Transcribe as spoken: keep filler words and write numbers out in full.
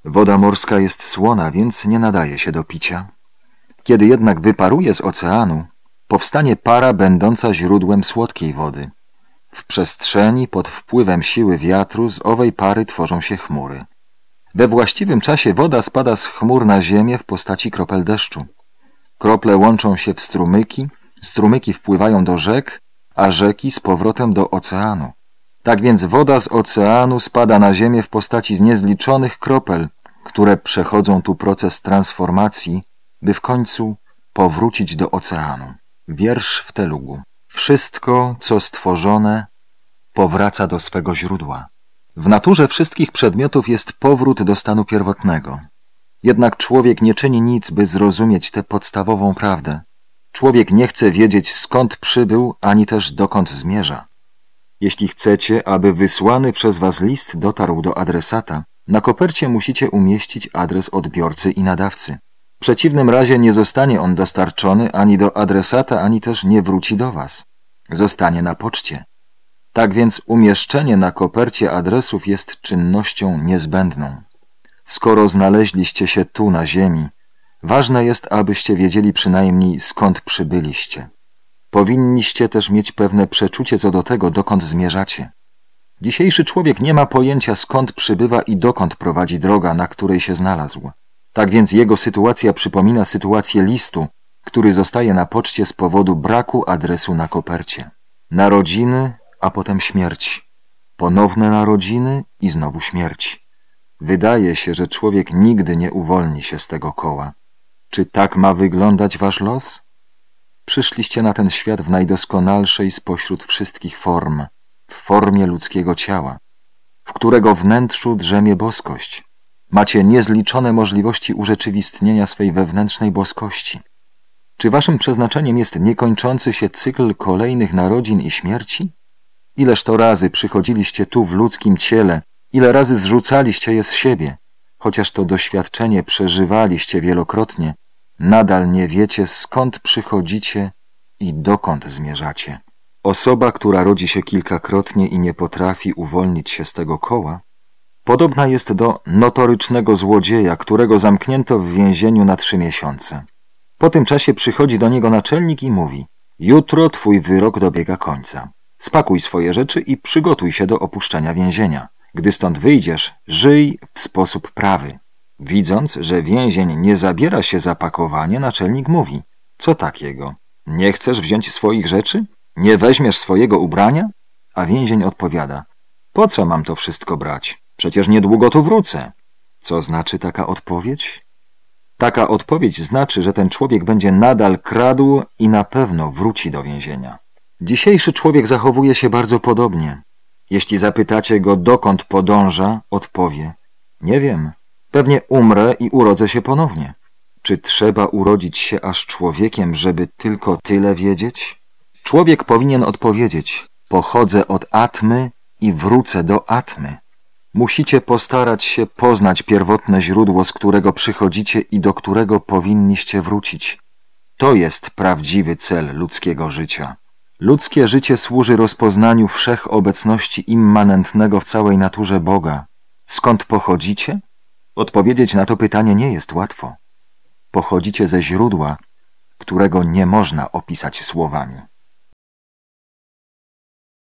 Woda morska jest słona, więc nie nadaje się do picia. Kiedy jednak wyparuje z oceanu, powstanie para będąca źródłem słodkiej wody. W przestrzeni pod wpływem siły wiatru z owej pary tworzą się chmury. We właściwym czasie woda spada z chmur na ziemię w postaci kropel deszczu. Krople łączą się w strumyki, strumyki wpływają do rzek, a rzeki z powrotem do oceanu. Tak więc woda z oceanu spada na ziemię w postaci z niezliczonych kropel, które przechodzą tu proces transformacji, by w końcu powrócić do oceanu. Wiersz w Telugu. Wszystko, co stworzone, powraca do swego źródła. W naturze wszystkich przedmiotów jest powrót do stanu pierwotnego. Jednak człowiek nie czyni nic, by zrozumieć tę podstawową prawdę. Człowiek nie chce wiedzieć, skąd przybył, ani też dokąd zmierza. Jeśli chcecie, aby wysłany przez was list dotarł do adresata, na kopercie musicie umieścić adres odbiorcy i nadawcy. W przeciwnym razie nie zostanie on dostarczony ani do adresata, ani też nie wróci do was. Zostanie na poczcie. Tak więc umieszczenie na kopercie adresów jest czynnością niezbędną. Skoro znaleźliście się tu na ziemi, ważne jest, abyście wiedzieli przynajmniej, skąd przybyliście. Powinniście też mieć pewne przeczucie co do tego, dokąd zmierzacie. Dzisiejszy człowiek nie ma pojęcia, skąd przybywa i dokąd prowadzi droga, na której się znalazł. Tak więc jego sytuacja przypomina sytuację listu, który zostaje na poczcie z powodu braku adresu na kopercie. Narodziny, a potem śmierć. Ponowne narodziny i znowu śmierć. Wydaje się, że człowiek nigdy nie uwolni się z tego koła. Czy tak ma wyglądać wasz los? Przyszliście na ten świat w najdoskonalszej spośród wszystkich form, w formie ludzkiego ciała, w którego wnętrzu drzemie boskość. Macie niezliczone możliwości urzeczywistnienia swej wewnętrznej boskości. Czy waszym przeznaczeniem jest niekończący się cykl kolejnych narodzin i śmierci? Ileż to razy przychodziliście tu w ludzkim ciele, ile razy zrzucaliście je z siebie, chociaż to doświadczenie przeżywaliście wielokrotnie, nadal nie wiecie, skąd przychodzicie i dokąd zmierzacie. Osoba, która rodzi się kilkakrotnie i nie potrafi uwolnić się z tego koła, podobna jest do notorycznego złodzieja, którego zamknięto w więzieniu na trzy miesiące. Po tym czasie przychodzi do niego naczelnik i mówi: jutro twój wyrok dobiega końca. Spakuj swoje rzeczy i przygotuj się do opuszczenia więzienia. Gdy stąd wyjdziesz, żyj w sposób prawy. Widząc, że więzień nie zabiera się za pakowanie, naczelnik mówi: co takiego? Nie chcesz wziąć swoich rzeczy? Nie weźmiesz swojego ubrania? A więzień odpowiada: po co mam to wszystko brać? Przecież niedługo tu wrócę. Co znaczy taka odpowiedź? Taka odpowiedź znaczy, że ten człowiek będzie nadal kradł i na pewno wróci do więzienia. Dzisiejszy człowiek zachowuje się bardzo podobnie. Jeśli zapytacie go, dokąd podąża, odpowie: nie wiem, pewnie umrę i urodzę się ponownie. Czy trzeba urodzić się aż człowiekiem, żeby tylko tyle wiedzieć? Człowiek powinien odpowiedzieć: pochodzę od Atmy i wrócę do Atmy. Musicie postarać się poznać pierwotne źródło, z którego przychodzicie i do którego powinniście wrócić. To jest prawdziwy cel ludzkiego życia. Ludzkie życie służy rozpoznaniu wszechobecności immanentnego w całej naturze Boga. Skąd pochodzicie? Odpowiedzieć na to pytanie nie jest łatwo. Pochodzicie ze źródła, którego nie można opisać słowami.